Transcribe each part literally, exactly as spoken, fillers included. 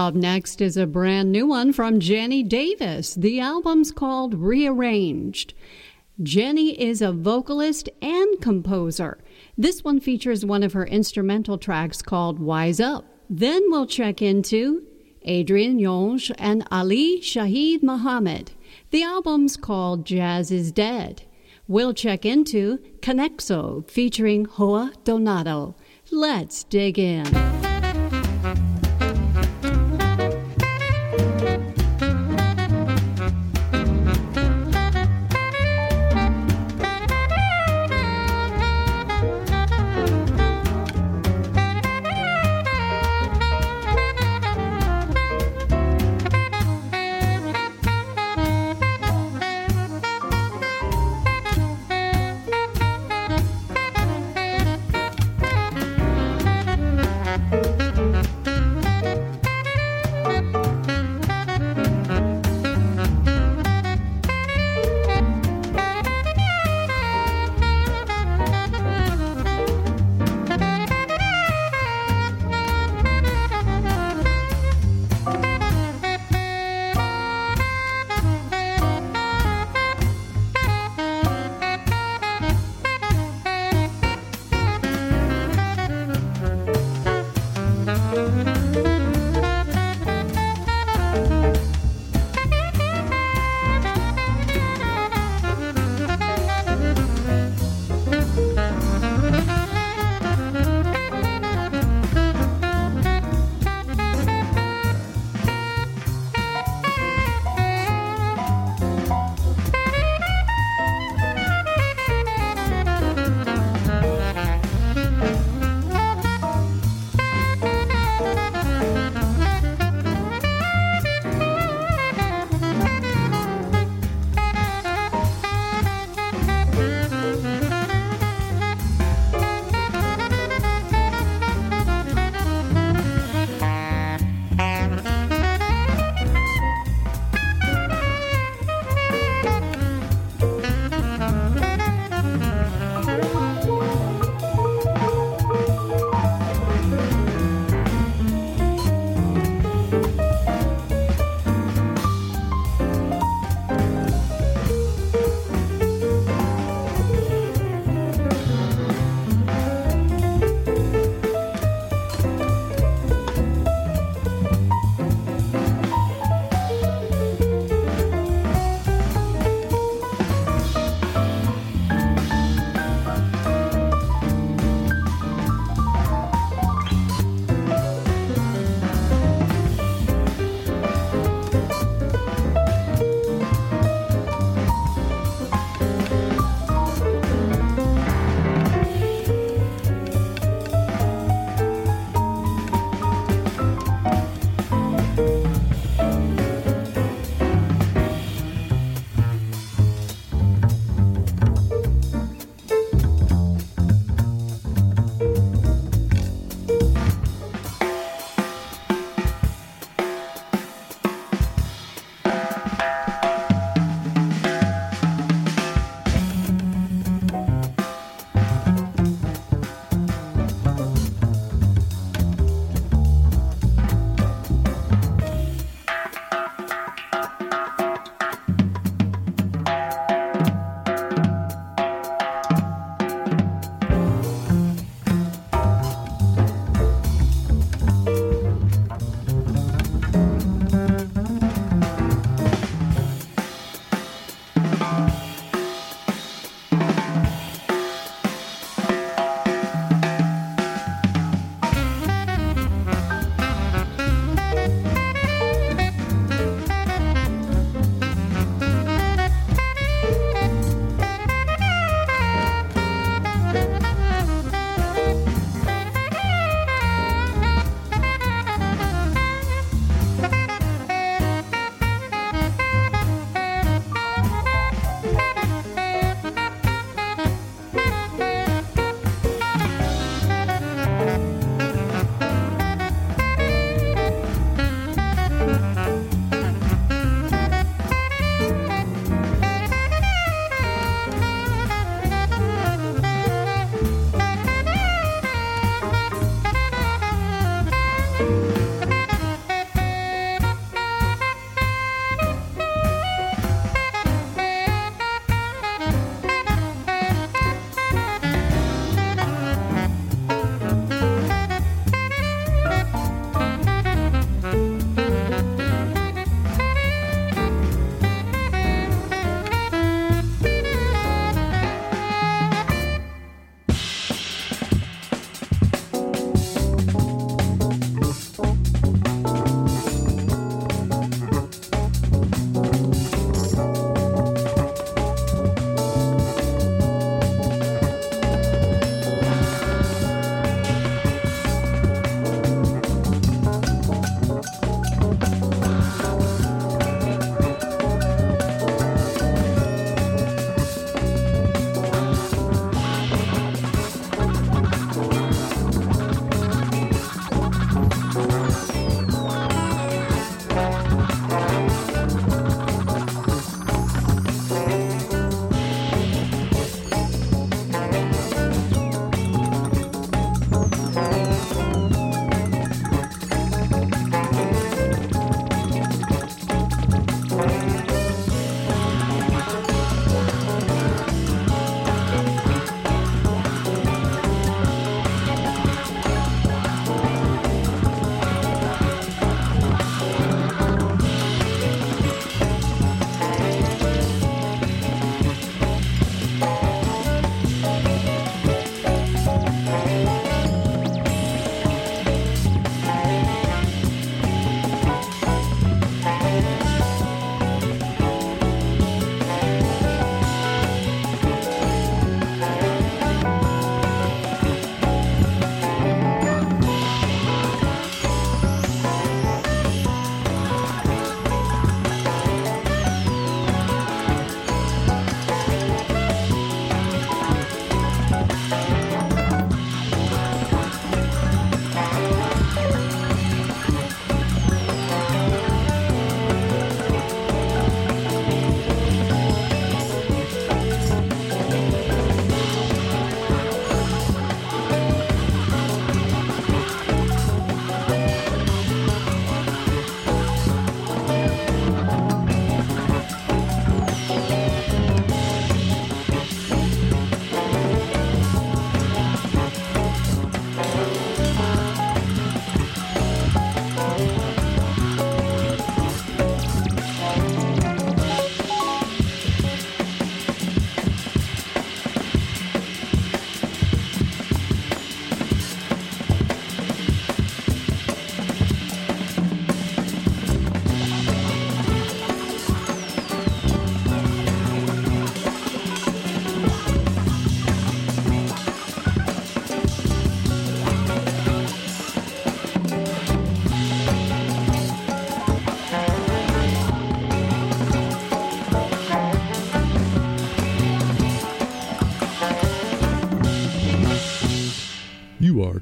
Up next is a brand new one from Jenny Davis. The album's called Rearranged. Jenny is a vocalist and composer. This one features one of her instrumental tracks called Wise Up. Then we'll check into Adrian Yonge and Ali Shahid Muhammad. The album's called Jazz is Dead. We'll check into Conexo featuring Hoa Donato. Let's dig in.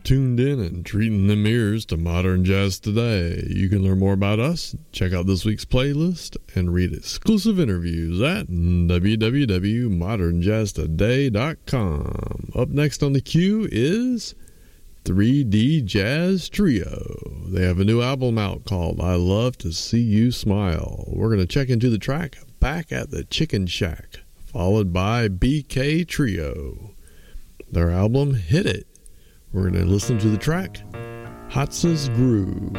tuned in and treating them ears to Modern Jazz Today. You can learn more about us, check out this week's playlist, and read exclusive interviews at w w w dot modern jazz today dot com. Up next on the queue is three D Jazz Trio. They have a new album out called I Love to See You Smile. We're going to check into the track Back at the Chicken Shack, followed by B K Trio. Their album Hit It. We're going to listen to the track Hatsa's Groove.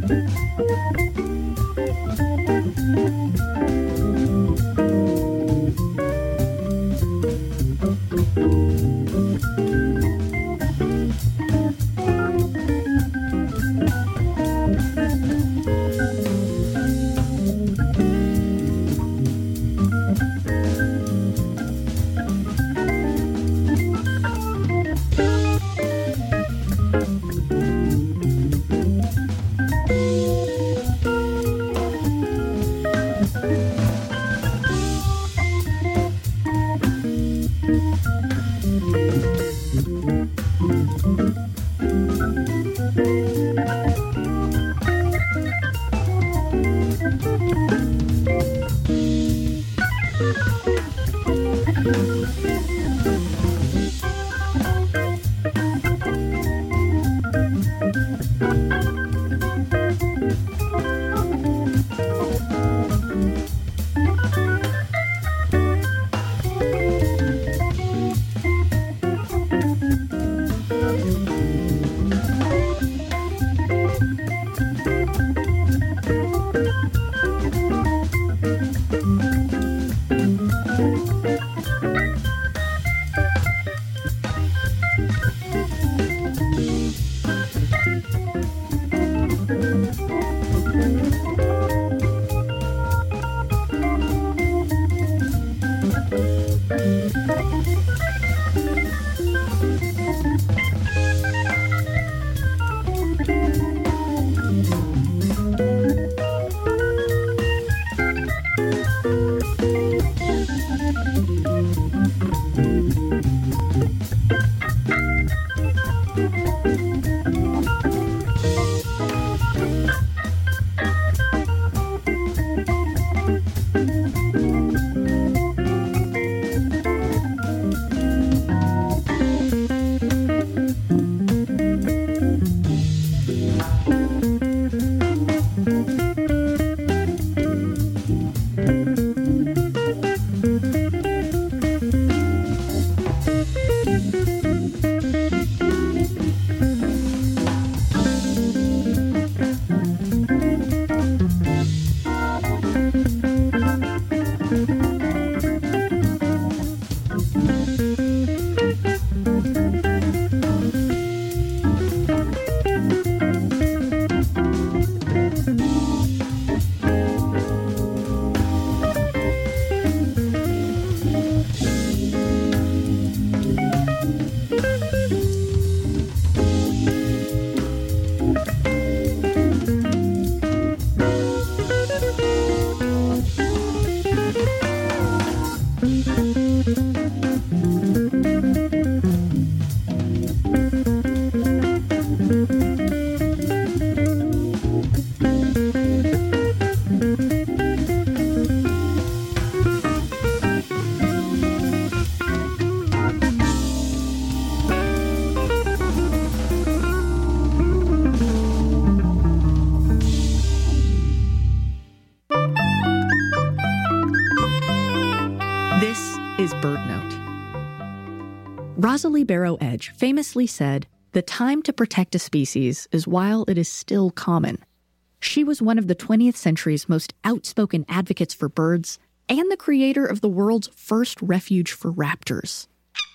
Rosalie Barrow-Edge famously said, "The time to protect a species is while it is still common." She was one of the twentieth century's most outspoken advocates for birds and the creator of the world's first refuge for raptors.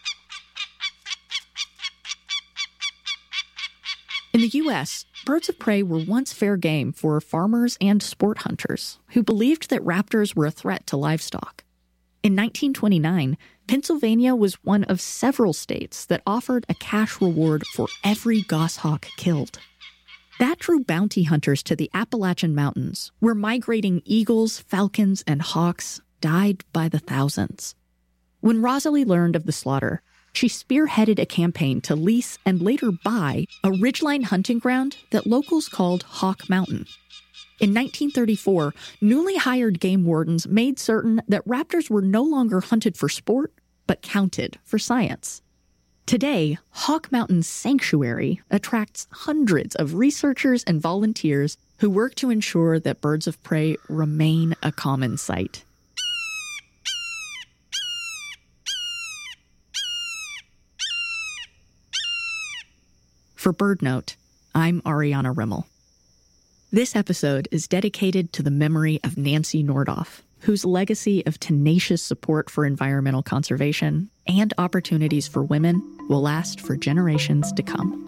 In the U S, birds of prey were once fair game for farmers and sport hunters who believed that raptors were a threat to livestock. In nineteen twenty-nine, Pennsylvania was one of several states that offered a cash reward for every goshawk killed. That drew bounty hunters to the Appalachian Mountains, where migrating eagles, falcons, and hawks died by the thousands. When Rosalie learned of the slaughter, she spearheaded a campaign to lease and later buy a ridgeline hunting ground that locals called Hawk Mountain. In nineteen thirty-four, newly hired game wardens made certain that raptors were no longer hunted for sport, but counted for science. Today, Hawk Mountain Sanctuary attracts hundreds of researchers and volunteers who work to ensure that birds of prey remain a common sight. For BirdNote, I'm Ariana Rimmel. This episode is dedicated to the memory of Nancy Nordoff, whose legacy of tenacious support for environmental conservation and opportunities for women will last for generations to come.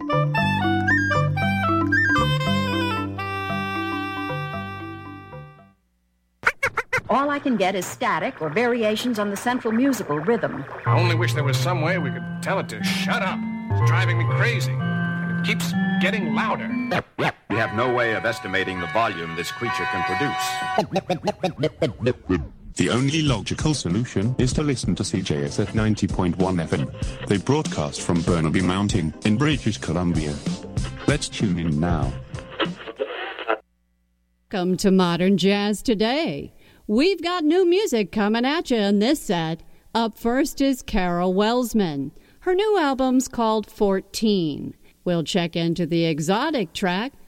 All I can get is static or variations on the central musical rhythm. I only wish there was some way we could tell it to shut up. It's driving me crazy. And it keeps getting louder. We have no way of estimating the volume this creature can produce. The only logical solution is to listen to C J S at ninety point one F M. They broadcast from Burnaby Mountain in British Columbia. Let's tune in now. Welcome to Modern Jazz Today. We've got new music coming at you in this set. Up first is Carol Welsman. Her new album's called fourteen. We'll check into the exotic track,